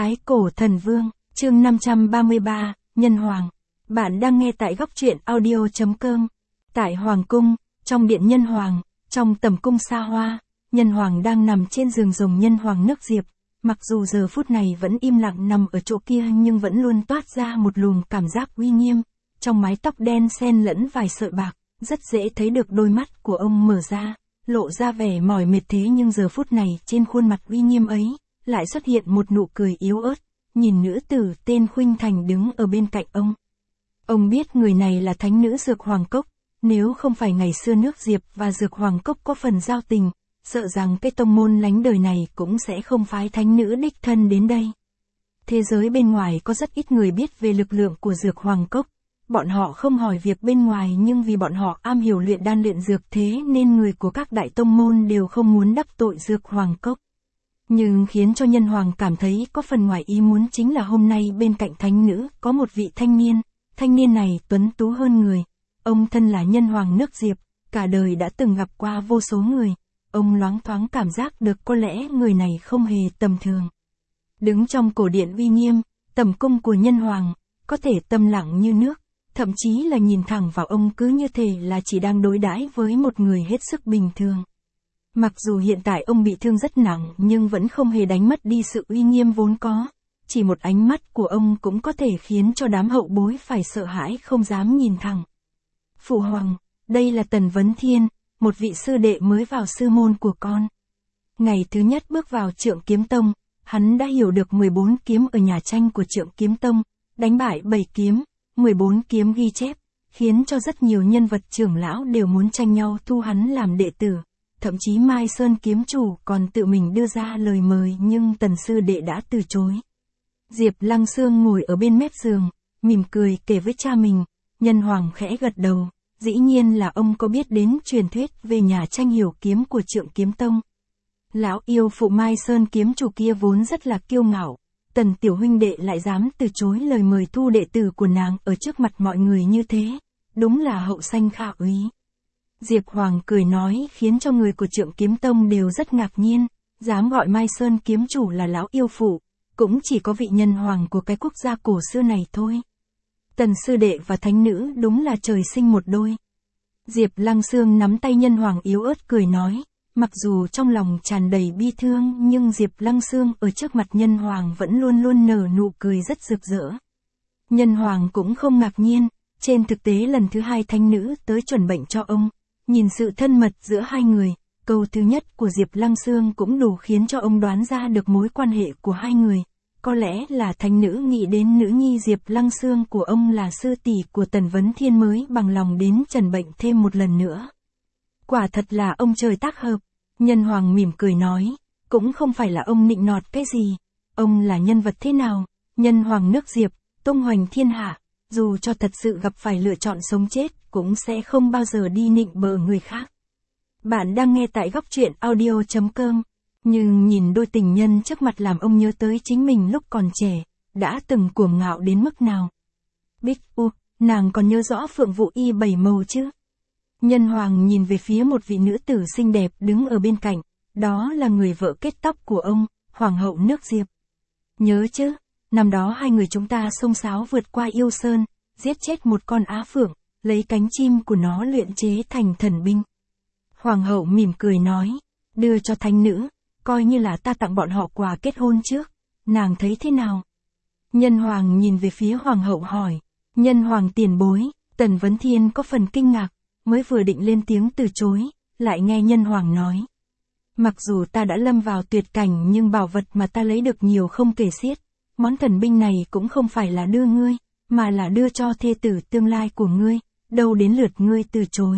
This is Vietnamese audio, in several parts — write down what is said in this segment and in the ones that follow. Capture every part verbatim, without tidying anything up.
Thái Cổ Thần Vương, chương năm trăm ba mươi ba, Nhân Hoàng. Bạn đang nghe tại góc truyện audio chấm com. Tại Hoàng Cung, trong điện Nhân Hoàng, trong tầm cung xa hoa, Nhân Hoàng đang nằm trên giường rồng Nhân Hoàng nước Diệp. Mặc dù giờ phút này vẫn im lặng nằm ở chỗ kia nhưng vẫn luôn toát ra một luồng cảm giác uy nghiêm. Trong mái tóc đen xen lẫn vài sợi bạc, rất dễ thấy được đôi mắt của ông mở ra, lộ ra vẻ mỏi mệt thế nhưng giờ phút này trên khuôn mặt uy nghiêm ấy, lại xuất hiện một nụ cười yếu ớt, nhìn nữ tử tên Khuynh Thành đứng ở bên cạnh ông. Ông biết người này là thánh nữ Dược Hoàng Cốc, nếu không phải ngày xưa nước Diệp và Dược Hoàng Cốc có phần giao tình, sợ rằng cái tông môn lánh đời này cũng sẽ không phái thánh nữ đích thân đến đây. Thế giới bên ngoài có rất ít người biết về lực lượng của Dược Hoàng Cốc. Bọn họ không hỏi việc bên ngoài nhưng vì bọn họ am hiểu luyện đan luyện dược thế nên người của các đại tông môn đều không muốn đắc tội Dược Hoàng Cốc. Nhưng khiến cho Nhân Hoàng cảm thấy có phần ngoài ý muốn chính là hôm nay bên cạnh thánh nữ có một vị thanh niên, thanh niên này tuấn tú hơn người. Ông thân là Nhân Hoàng nước Diệp, cả đời đã từng gặp qua vô số người. Ông loáng thoáng cảm giác được có lẽ người này không hề tầm thường. Đứng trong cổ điện uy nghiêm, tầm cung của Nhân Hoàng, có thể tâm lặng như nước. Thậm chí là nhìn thẳng vào ông cứ như thể là chỉ đang đối đãi với một người hết sức bình thường. Mặc dù hiện tại ông bị thương rất nặng nhưng vẫn không hề đánh mất đi sự uy nghiêm vốn có. Chỉ một ánh mắt của ông cũng có thể khiến cho đám hậu bối phải sợ hãi không dám nhìn thẳng. Phụ hoàng, đây là Tần Vấn Thiên, một vị sư đệ mới vào sư môn của con. Ngày thứ nhất bước vào Trượng Kiếm Tông, hắn đã hiểu được mười bốn kiếm ở nhà tranh của Trượng Kiếm Tông, đánh bại bảy kiếm. mười bốn kiếm ghi chép, khiến cho rất nhiều nhân vật trưởng lão đều muốn tranh nhau thu hắn làm đệ tử. Thậm chí Mai Sơn kiếm chủ còn tự mình đưa ra lời mời nhưng Tần sư đệ đã từ chối. Diệp Lăng Xương ngồi ở bên mép giường, mỉm cười kể với cha mình. Nhân Hoàng khẽ gật đầu, dĩ nhiên là ông có biết đến truyền thuyết về nhà tranh hiểu kiếm của Trượng Kiếm Tông. Lão yêu phụ Mai Sơn kiếm chủ kia vốn rất là kiêu ngạo. Tần tiểu huynh đệ lại dám từ chối lời mời thu đệ tử của nàng ở trước mặt mọi người như thế, đúng là hậu sanh khả úy. Diệp Hoàng cười nói khiến cho người của Trượng Kiếm Tông đều rất ngạc nhiên, dám gọi Mai Sơn kiếm chủ là lão yêu phụ, cũng chỉ có vị Nhân Hoàng của cái quốc gia cổ xưa này thôi. Tần sư đệ và thánh nữ đúng là trời sinh một đôi. Diệp Lăng Xương nắm tay Nhân Hoàng yếu ớt cười nói. Mặc dù trong lòng tràn đầy bi thương nhưng Diệp Lăng Xương ở trước mặt Nhân Hoàng vẫn luôn luôn nở nụ cười rất rực rỡ. Nhân Hoàng cũng không ngạc nhiên, trên thực tế lần thứ hai thánh nữ tới chuẩn bệnh cho ông, nhìn sự thân mật giữa hai người, câu thứ nhất của Diệp Lăng Xương cũng đủ khiến cho ông đoán ra được mối quan hệ của hai người. Có lẽ là thánh nữ nghĩ đến nữ nhi Diệp Lăng Xương của ông là sư tỷ của Tần Vấn Thiên mới bằng lòng đến trần bệnh thêm một lần nữa. Quả thật là ông trời tác hợp. Nhân Hoàng mỉm cười nói, cũng không phải là ông nịnh nọt cái gì, ông là nhân vật thế nào, Nhân Hoàng nước Diệp, tung hoành thiên hạ, dù cho thật sự gặp phải lựa chọn sống chết, cũng sẽ không bao giờ đi nịnh bợ người khác. Bạn đang nghe tại góc truyện audio chấm com, nhưng nhìn đôi tình nhân trước mặt làm ông nhớ tới chính mình lúc còn trẻ, đã từng cuồng ngạo đến mức nào. Bích U, nàng còn nhớ rõ Phượng Vũ Y bảy màu chứ? Nhân Hoàng nhìn về phía một vị nữ tử xinh đẹp đứng ở bên cạnh, đó là người vợ kết tóc của ông, Hoàng hậu nước Diệp. Nhớ chứ, năm đó hai người chúng ta xông xáo vượt qua yêu sơn, giết chết một con á phượng, lấy cánh chim của nó luyện chế thành thần binh. Hoàng hậu mỉm cười nói, đưa cho thánh nữ, coi như là ta tặng bọn họ quà kết hôn trước, nàng thấy thế nào? Nhân Hoàng nhìn về phía Hoàng hậu hỏi, Nhân Hoàng tiền bối, Tần Vấn Thiên có phần kinh ngạc. Mới vừa định lên tiếng từ chối, lại nghe Nhân Hoàng nói. Mặc dù ta đã lâm vào tuyệt cảnh nhưng bảo vật mà ta lấy được nhiều không kể xiết. Món thần binh này cũng không phải là đưa ngươi, mà là đưa cho thê tử tương lai của ngươi, đâu đến lượt ngươi từ chối.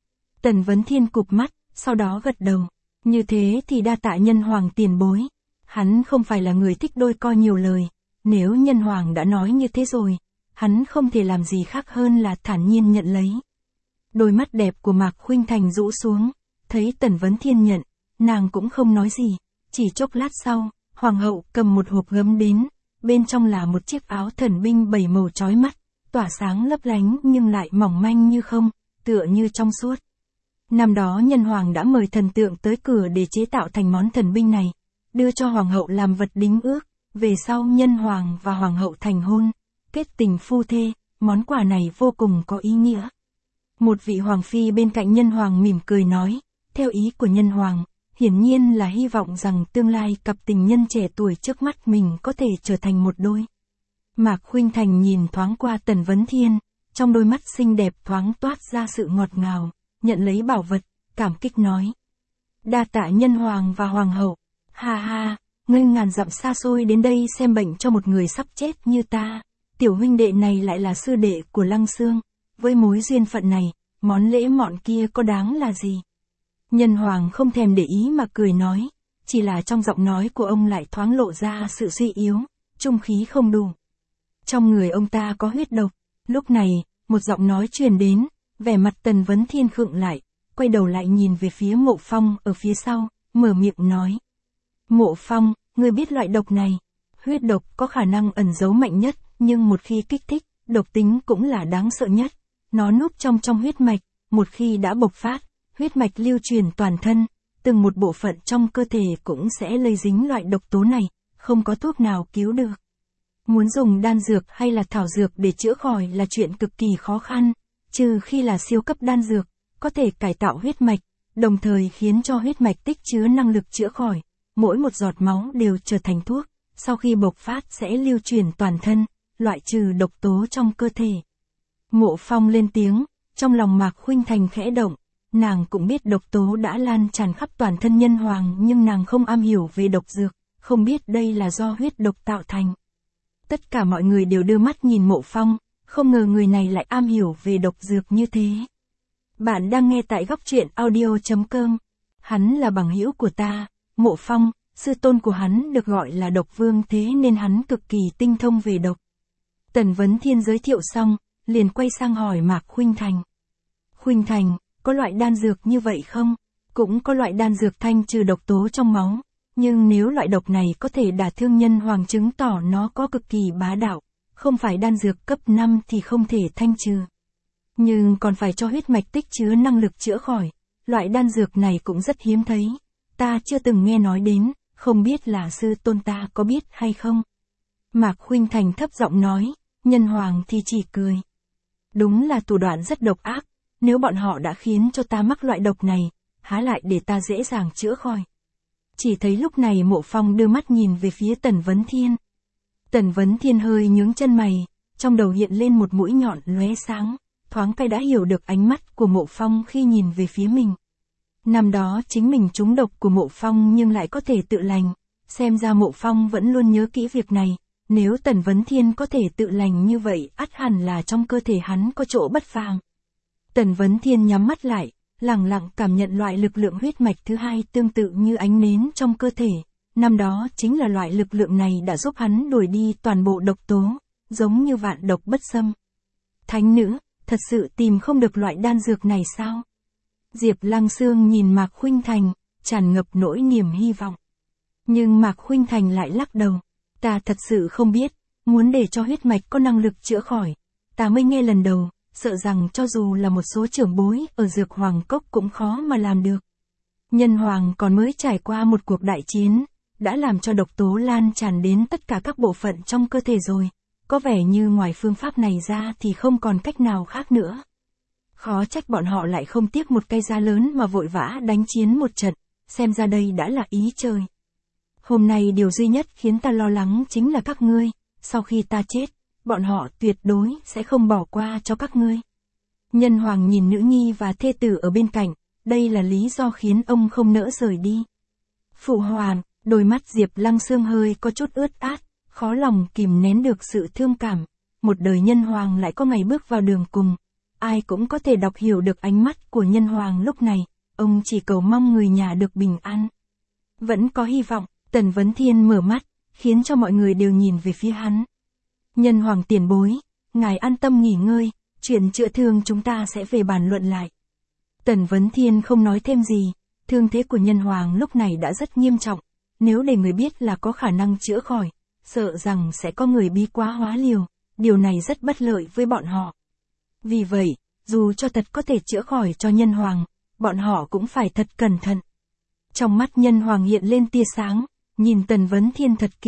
Tần Vấn Thiên cụp mắt, sau đó gật đầu. Như thế thì đa tạ Nhân Hoàng tiền bối. Hắn không phải là người thích đôi co nhiều lời. Nếu Nhân Hoàng đã nói như thế rồi, hắn không thể làm gì khác hơn là thản nhiên nhận lấy. Đôi mắt đẹp của Mạc Khuynh Thành rũ xuống, thấy Tần Vấn Thiên nhận, nàng cũng không nói gì, chỉ chốc lát sau, Hoàng hậu cầm một hộp gấm đến, bên trong là một chiếc áo thần binh bảy màu chói mắt, tỏa sáng lấp lánh nhưng lại mỏng manh như không, tựa như trong suốt. Năm đó Nhân Hoàng đã mời thần tượng tới cửa để chế tạo thành món thần binh này, đưa cho Hoàng hậu làm vật đính ước, về sau nhân hoàng và hoàng hậu thành hôn, kết tình phu thê, món quà này vô cùng có ý nghĩa. Một vị hoàng phi bên cạnh nhân hoàng mỉm cười nói, theo ý của nhân hoàng, hiển nhiên là hy vọng rằng tương lai cặp tình nhân trẻ tuổi trước mắt mình có thể trở thành một đôi. Mạc Khuynh Thành nhìn thoáng qua Tần Vấn Thiên, trong đôi mắt xinh đẹp thoáng toát ra sự ngọt ngào, nhận lấy bảo vật, cảm kích nói. Đa tạ nhân hoàng và hoàng hậu, ha ha, ngươi ngàn dặm xa xôi đến đây xem bệnh cho một người sắp chết như ta, tiểu huynh đệ này lại là sư đệ của Lăng Xương, với mối duyên phận này, món lễ mọn kia có đáng là gì? Nhân hoàng không thèm để ý mà cười nói, chỉ là trong giọng nói của ông lại thoáng lộ ra sự suy yếu, trung khí không đủ. Trong người ông ta có huyết độc, lúc này, một giọng nói truyền đến, vẻ mặt Tần Vấn Thiên khựng lại, quay đầu lại nhìn về phía Mộ Phong ở phía sau, mở miệng nói. Mộ Phong, ngươi biết loại độc này, huyết độc có khả năng ẩn giấu mạnh nhất, nhưng một khi kích thích, độc tính cũng là đáng sợ nhất. Nó núp trong trong huyết mạch, một khi đã bộc phát, huyết mạch lưu truyền toàn thân, từng một bộ phận trong cơ thể cũng sẽ lây dính loại độc tố này, không có thuốc nào cứu được. Muốn dùng đan dược hay là thảo dược để chữa khỏi là chuyện cực kỳ khó khăn, trừ khi là siêu cấp đan dược, có thể cải tạo huyết mạch, đồng thời khiến cho huyết mạch tích chứa năng lực chữa khỏi, mỗi một giọt máu đều trở thành thuốc, sau khi bộc phát sẽ lưu truyền toàn thân, loại trừ độc tố trong cơ thể. Mộ Phong lên tiếng, trong lòng Mạc Khuynh Thành khẽ động, nàng cũng biết độc tố đã lan tràn khắp toàn thân nhân hoàng nhưng nàng không am hiểu về độc dược, không biết đây là do huyết độc tạo thành. Tất cả mọi người đều đưa mắt nhìn Mộ Phong, không ngờ người này lại am hiểu về độc dược như thế. Bạn đang nghe tại góc truyện audio chấm com. Hắn là bằng hữu của ta, Mộ Phong, sư tôn của hắn được gọi là độc vương thế nên hắn cực kỳ tinh thông về độc. Tần Vấn Thiên giới thiệu xong, liền quay sang hỏi Mạc Khuynh Thành. Khuynh Thành, có loại đan dược như vậy không? Cũng có loại đan dược thanh trừ độc tố trong máu, nhưng nếu loại độc này có thể đả thương nhân hoàng chứng tỏ nó có cực kỳ bá đạo, không phải đan dược cấp năm thì không thể thanh trừ. Nhưng còn phải cho huyết mạch tích chứa năng lực chữa khỏi, loại đan dược này cũng rất hiếm thấy, ta chưa từng nghe nói đến, không biết là sư tôn ta có biết hay không? Mạc Khuynh Thành thấp giọng nói, nhân hoàng thì chỉ cười. Đúng là thủ đoạn rất độc ác, nếu bọn họ đã khiến cho ta mắc loại độc này, há lại để ta dễ dàng chữa khỏi. Chỉ thấy lúc này Mộ Phong đưa mắt nhìn về phía Tần Vấn Thiên. Tần Vấn Thiên hơi nhướng chân mày, trong đầu hiện lên một mũi nhọn lóe sáng, thoáng cái đã hiểu được ánh mắt của Mộ Phong khi nhìn về phía mình. Năm đó chính mình trúng độc của Mộ Phong nhưng lại có thể tự lành, xem ra Mộ Phong vẫn luôn nhớ kỹ việc này, nếu Tần Vấn Thiên có thể tự lành như vậy, ắt hẳn là trong cơ thể hắn có chỗ bất phàm. Tần Vấn Thiên nhắm mắt lại, lặng lặng cảm nhận loại lực lượng huyết mạch thứ hai tương tự như ánh nến trong cơ thể, năm đó chính là loại lực lượng này đã giúp hắn đuổi đi toàn bộ độc tố, giống như vạn độc bất xâm. Thánh nữ, thật sự tìm không được loại đan dược này sao? Diệp Lăng Xương nhìn Mạc Khuynh Thành, tràn ngập nỗi niềm hy vọng. Nhưng Mạc Khuynh Thành lại lắc đầu, ta thật sự không biết, muốn để cho huyết mạch có năng lực chữa khỏi, ta mới nghe lần đầu, sợ rằng cho dù là một số trưởng bối ở Dược Hoàng Cốc cũng khó mà làm được. Nhân hoàng còn mới trải qua một cuộc đại chiến, đã làm cho độc tố lan tràn đến tất cả các bộ phận trong cơ thể rồi, có vẻ như ngoài phương pháp này ra thì không còn cách nào khác nữa. Khó trách bọn họ lại không tiếc một cây giá lớn mà vội vã đánh chiến một trận, xem ra đây đã là ý trời. Hôm nay điều duy nhất khiến ta lo lắng chính là các ngươi, sau khi ta chết, bọn họ tuyệt đối sẽ không bỏ qua cho các ngươi. Nhân hoàng nhìn nữ nhi và thê tử ở bên cạnh, đây là lý do khiến ông không nỡ rời đi. Phụ hoàng, đôi mắt Diệp Lăng Xương hơi có chút ướt át, khó lòng kìm nén được sự thương cảm, một đời nhân hoàng lại có ngày bước vào đường cùng, ai cũng có thể đọc hiểu được ánh mắt của nhân hoàng lúc này, ông chỉ cầu mong người nhà được bình an. Vẫn có hy vọng, Tần Vấn Thiên mở mắt, khiến cho mọi người đều nhìn về phía hắn. Nhân hoàng tiền bối, ngài an tâm nghỉ ngơi, chuyện chữa thương chúng ta sẽ về bàn luận lại. Tần Vấn Thiên không nói thêm gì, thương thế của nhân hoàng lúc này đã rất nghiêm trọng, nếu để người biết là có khả năng chữa khỏi, sợ rằng sẽ có người bí quá hóa liều, điều này rất bất lợi với bọn họ. Vì vậy, dù cho thật có thể chữa khỏi cho nhân hoàng, bọn họ cũng phải thật cẩn thận. Trong mắt nhân hoàng hiện lên tia sáng, nhìn Tần Vấn Thiên thật kỹ,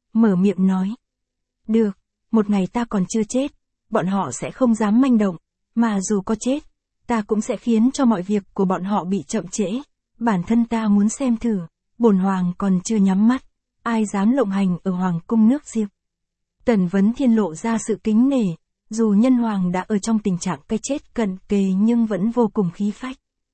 mở miệng nói. Được, một ngày ta còn chưa chết, bọn họ sẽ không dám manh động, mà dù có chết, ta cũng sẽ khiến cho mọi việc của bọn họ bị chậm trễ. Bản thân ta muốn xem thử, bổn hoàng còn chưa nhắm mắt, ai dám lộng hành ở hoàng cung nước Diệp. Tần Vấn Thiên lộ ra sự kính nể, dù nhân hoàng đã ở trong tình trạng cái chết cận kề nhưng vẫn vô cùng khí phách.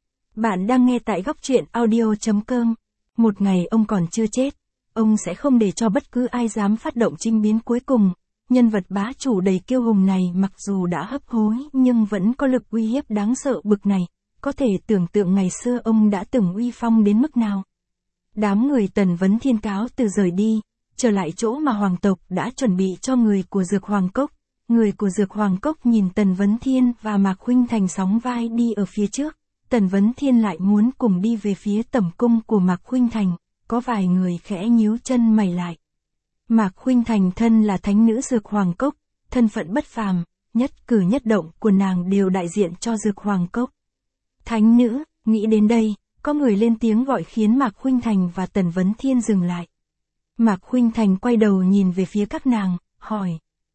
Bạn đang nghe tại góc truyện audio.com. Một ngày ông còn chưa chết, ông sẽ không để cho bất cứ ai dám phát động chinh biến cuối cùng. Nhân vật bá chủ đầy kiêu hùng này mặc dù đã hấp hối nhưng vẫn có lực uy hiếp đáng sợ bực này, có thể tưởng tượng ngày xưa ông đã từng uy phong đến mức nào. Đám người Tần Vấn Thiên cáo từ rời đi, trở lại chỗ mà hoàng tộc đã chuẩn bị cho người của Dược Hoàng Cốc. Người của Dược Hoàng Cốc nhìn Tần Vấn Thiên và Mạc Khuynh Thành sóng vai đi ở phía trước, Tần Vấn Thiên lại muốn cùng đi về phía tẩm cung của Mạc Khuynh Thành, có vài người khẽ nhíu chân mày lại. Mạc Khuynh Thành thân là thánh nữ Dược Hoàng Cốc, thân phận bất phàm, nhất cử nhất động của nàng đều đại diện cho Dược Hoàng Cốc. Thánh nữ, nghĩ đến đây, có người lên tiếng gọi khiến Mạc Khuynh Thành và Tần Vấn Thiên dừng lại. Mạc Khuynh Thành quay đầu nhìn về phía các nàng, hỏi.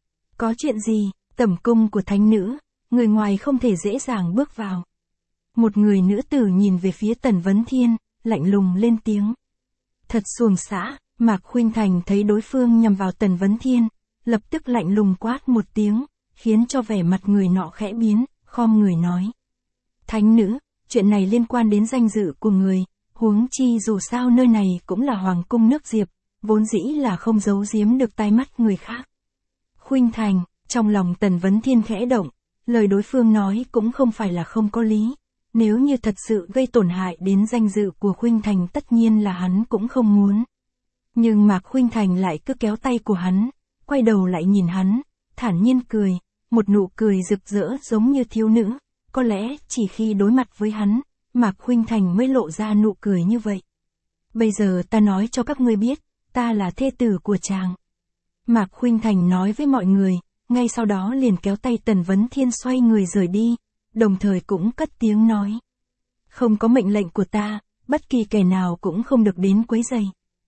Có chuyện gì? Tẩm cung của thánh nữ, người ngoài không thể dễ dàng bước vào. Một người nữ tử nhìn về phía Tần Vấn Thiên, lạnh lùng lên tiếng. Thật xuồng xã, Mạc Khuynh Thành thấy đối phương nhằm vào Tần Vấn Thiên, lập tức lạnh lùng quát một tiếng, khiến cho vẻ mặt người nọ khẽ biến, khom người nói. Thánh nữ, chuyện này liên quan đến danh dự của người, huống chi dù sao nơi này cũng là hoàng cung nước Diệp, vốn dĩ là không giấu giếm được tai mắt người khác. Khuynh Thành, trong lòng Tần Vấn Thiên khẽ động, lời đối phương nói cũng không phải là không có lý. Nếu như thật sự gây tổn hại đến danh dự của Khuynh Thành tất nhiên là hắn cũng không muốn. Nhưng Mạc Khuynh Thành lại cứ kéo tay của hắn, quay đầu lại nhìn hắn, thản nhiên cười, một nụ cười rực rỡ giống như thiếu nữ. Có lẽ chỉ khi đối mặt với hắn, Mạc Khuynh Thành mới lộ ra nụ cười như vậy. Bây giờ ta nói cho các ngươi biết, ta là thê tử của chàng. Mạc Khuynh Thành nói với mọi người, ngay sau đó liền kéo tay Tần Vấn Thiên xoay người rời đi, đồng thời cũng cất tiếng nói. Không có mệnh lệnh của ta, bất kỳ kẻ nào cũng không được đến quấy rầy.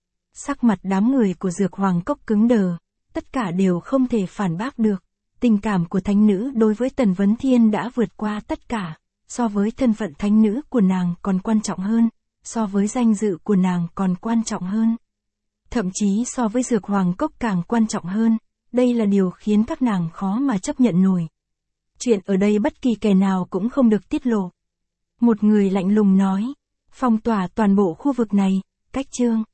Sắc mặt đám người của Dược Hoàng Cốc cứng đờ, tất cả đều không thể phản bác được. Tình cảm của thánh nữ đối với Tần Vấn Thiên đã vượt qua tất cả, so với thân phận thánh nữ của nàng còn quan trọng hơn, so với danh dự của nàng còn quan trọng hơn. Thậm chí so với Dược Hoàng Cốc càng quan trọng hơn, đây là điều khiến các nàng khó mà chấp nhận nổi. Chuyện ở đây bất kỳ kẻ nào cũng không được tiết lộ. Một người lạnh lùng nói, phong tỏa toàn bộ khu vực này, cách chương.